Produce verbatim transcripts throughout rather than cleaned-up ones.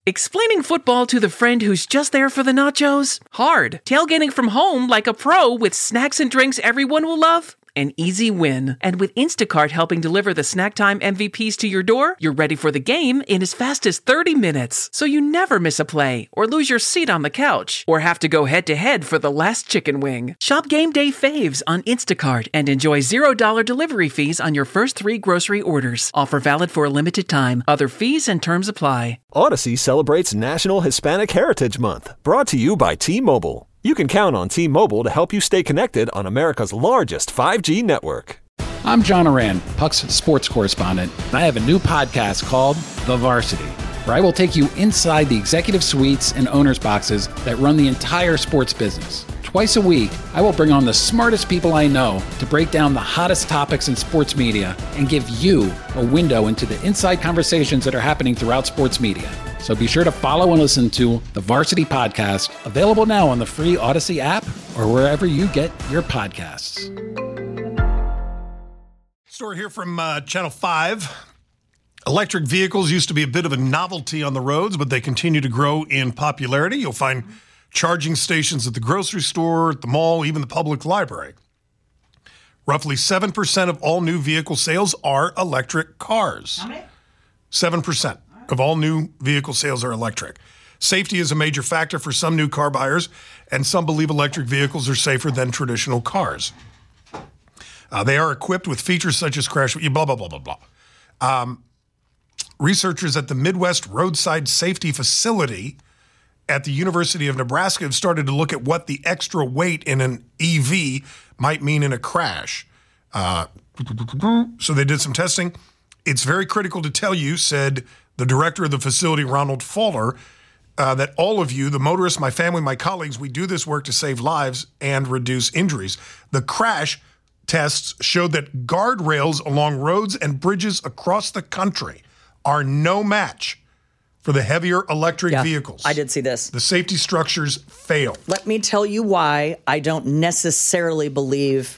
Explaining football to the friend who's just there for the nachos? Hard. Tailgating from home like a pro with snacks and drinks everyone will love? An easy win. And with Instacart helping deliver the snack time M V Ps to your door, you're ready for the game in as fast as thirty minutes. So you never miss a play, or lose your seat on the couch, or have to go head-to-head for the last chicken wing. Shop Game Day Faves on Instacart and enjoy zero dollars delivery fees on your first three grocery orders. Offer valid for a limited time. Other fees and terms apply. Odyssey celebrates National Hispanic Heritage Month, brought to you by T-Mobile. You can count on T-Mobile to help you stay connected on America's largest five G network. I'm John Oran, Puck's sports correspondent, and I have a new podcast called The Varsity, where I will take you inside the executive suites and owners' boxes that run the entire sports business. Twice a week, I will bring on the smartest people I know to break down the hottest topics in sports media and give you a window into the inside conversations that are happening throughout sports media. So be sure to follow and listen to the Varsity Podcast, available now on the free Odyssey app or wherever you get your podcasts. Story here from uh, Channel five. Electric vehicles used to be a bit of a novelty on the roads, but they continue to grow in popularity. You'll find charging stations at the grocery store, at the mall, even the public library. Roughly seven percent of all new vehicle sales are electric cars. How many? seven percent. Of all new vehicle sales are electric. Safety is a major factor for some new car buyers, and some believe electric vehicles are safer than traditional cars. Uh, they are equipped with features such as crash, blah, blah, blah, blah, blah. Um, researchers at the Midwest Roadside Safety Facility at the University of Nebraska have started to look at what the extra weight in an E V might mean in a crash. Uh, so they did some testing. It's very critical to tell you, said the director of the facility, Ronald Fowler, uh, that all of you, the motorists, my family, my colleagues, we do this work to save lives and reduce injuries. The crash tests showed that guardrails along roads and bridges across the country are no match for the heavier electric yeah, vehicles. I did see this. The safety structures fail. Let me tell you why I don't necessarily believe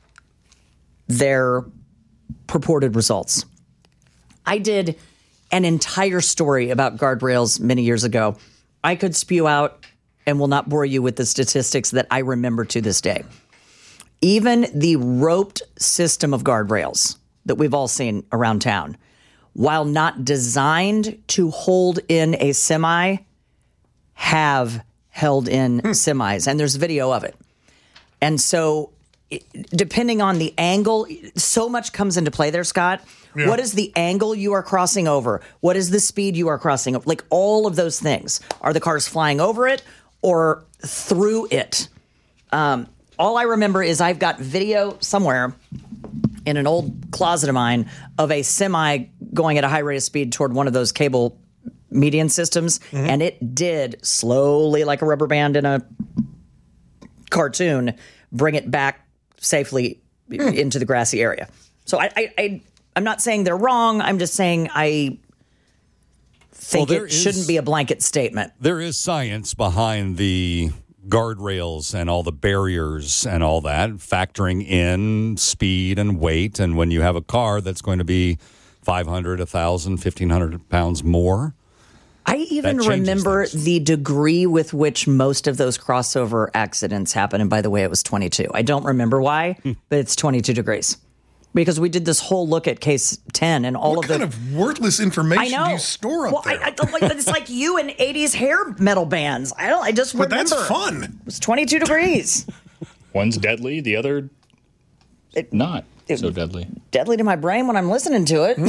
their purported results. I did an entire story about guardrails many years ago. I could spew out and will not bore you with the statistics that I remember to this day. Even the roped system of guardrails that we've all seen around town, while not designed to hold in a semi, have held in hmm. semis. And there's video of it. And so depending on the angle, so much comes into play there, Scott. Yeah. What is the angle you are crossing over? What is the speed you are crossing over? Like all of those things. Are the cars flying over it or through it? Um, all I remember is I've got video somewhere in an old closet of mine of a semi going at a high rate of speed toward one of those cable median systems. Mm-hmm. And it did slowly, like a rubber band in a cartoon, bring it back safely mm. into the grassy area. So I, I, I I'm not saying they're wrong. I'm just saying I think well, it is, shouldn't be a blanket statement. There is science behind the guardrails and all the barriers and all that, factoring in speed and weight. And when you have a car that's going to be five hundred, one thousand, fifteen hundred pounds more. I even remember things. The degree with which most of those crossover accidents happen. And by the way, it was twenty-two. I don't remember why, but it's twenty-two degrees. Because we did this whole look at case ten and all what of the... What kind of worthless information do you store up well, there? I, I don't like, it's like you and eighties hair metal bands. I don't. I just but remember. But that's fun. It was twenty-two degrees. One's deadly, the other it, not it, so deadly. Deadly to my brain when I'm listening to it.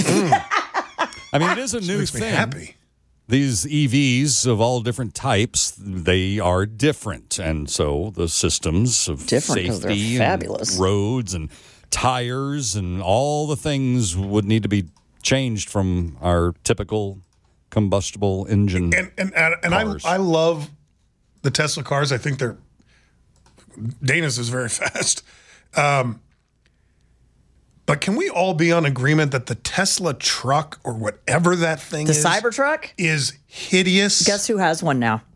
I mean, it is a new makes thing. Me happy. These E Vs of all different types, they are different. And so the systems of different, safety they're fabulous. And roads and tires and all the things would need to be changed from our typical combustible engine and and and, and I I love the Tesla cars. I think they're Dana's is very fast. Um, but can we all be on agreement that the Tesla truck or whatever that thing the is, the Cybertruck, is hideous? Guess who has one now?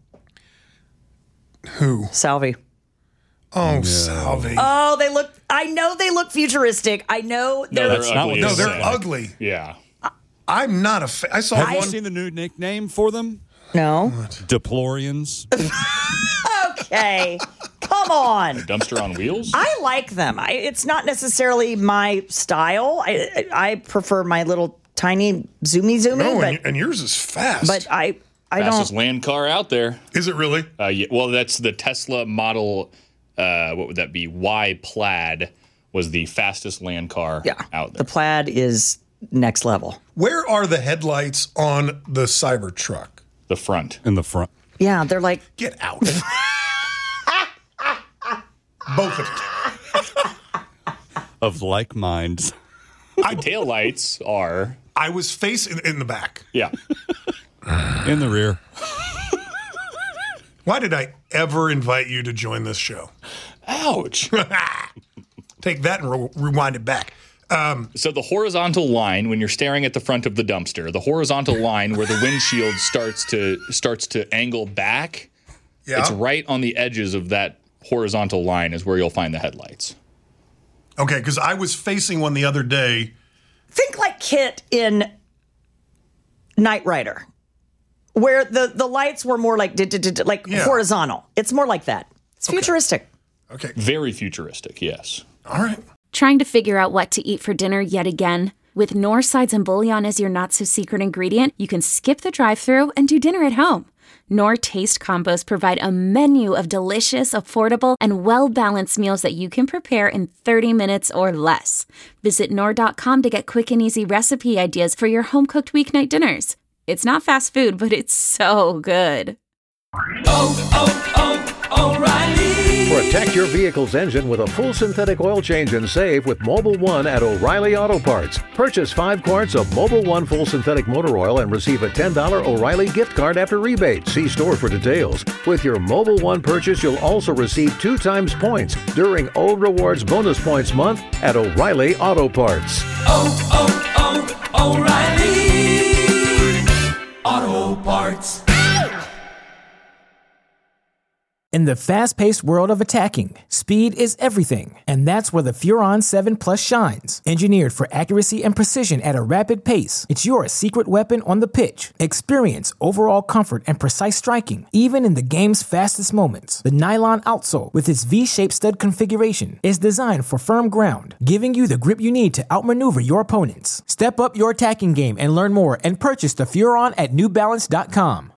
Who? Salvi. Oh, no. Salvi. Oh, they look. I know they look futuristic. I know they're. No, That's they're not ugly. what no, they're like, ugly. Yeah. I'm not a fan. I saw Have one. you seen the new nickname for them? No. DePlorians. Okay. Come on. Dumpster on wheels? I like them. I, it's not necessarily my style. I I prefer my little tiny zoomy zoomy. No, but, and, and yours is fast. But I I Fastest don't. land car out there. Is it really? Uh, yeah, well, that's the Tesla Model, uh, what would that be? Y Plaid was the fastest land car Yeah. out there. The Plaid is next level. Where are the headlights on the Cybertruck? The front. In the front. Yeah, they're like. Get out. Both of them. Of like minds. The taillights are, I was facing in the back. yeah. In the rear. Why did I ever invite you to join this show? Ouch. Take that and re- rewind it back. Um, So the horizontal line, when you're staring at the front of the dumpster, the horizontal line where the windshield starts to starts to angle back, yeah. it's right on the edges of that horizontal line is where you'll find the headlights. Okay, because I was facing one the other day. Think like Kit in Knight Rider, where the, the lights were more like did, did, did, like Yeah. horizontal. It's more like that. It's futuristic. Okay. Very futuristic, yes. All right. Trying to figure out what to eat for dinner yet again? With Knorr sides and bouillon as your not-so-secret ingredient, you can skip the drive-thru and do dinner at home. Knorr Taste Combos provide a menu of delicious, affordable, and well-balanced meals that you can prepare in thirty minutes or less. Visit Knorr dot com to get quick and easy recipe ideas for your home-cooked weeknight dinners. It's not fast food, but it's so good. Oh, oh, oh, O'Reilly. Protect your vehicle's engine with a full synthetic oil change and save with Mobil one at O'Reilly Auto Parts. Purchase five quarts of Mobil one full synthetic motor oil and receive a ten dollars O'Reilly gift card after rebate. See store for details. With your Mobil one purchase, you'll also receive two times points during Old Rewards Bonus Points Month at O'Reilly Auto Parts. Oh, oh, oh, O'Reilly Auto Parts. In the fast-paced world of attacking, speed is everything, and that's where the Furon seven Plus shines. Engineered for accuracy and precision at a rapid pace, it's your secret weapon on the pitch. Experience overall comfort and precise striking, even in the game's fastest moments. The nylon outsole, with its V-shaped stud configuration, is designed for firm ground, giving you the grip you need to outmaneuver your opponents. Step up your attacking game and learn more and purchase the Furon at New Balance dot com.